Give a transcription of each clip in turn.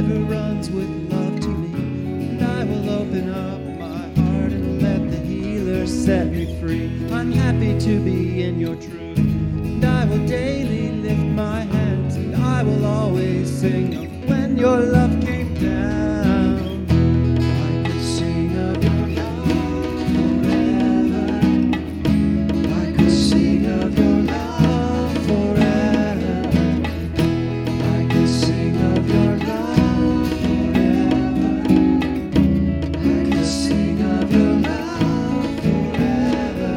river runs with love to me, and I will open up my heart and let the healer set me free. I'm happy to be in your truth, and I will daily lift my hands, and I will always sing of when your love came down. I could sing of your love forever. I could sing of your love forever. I could sing of your love forever. I could sing of your love forever.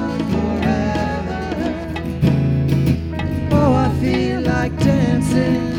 Dancing.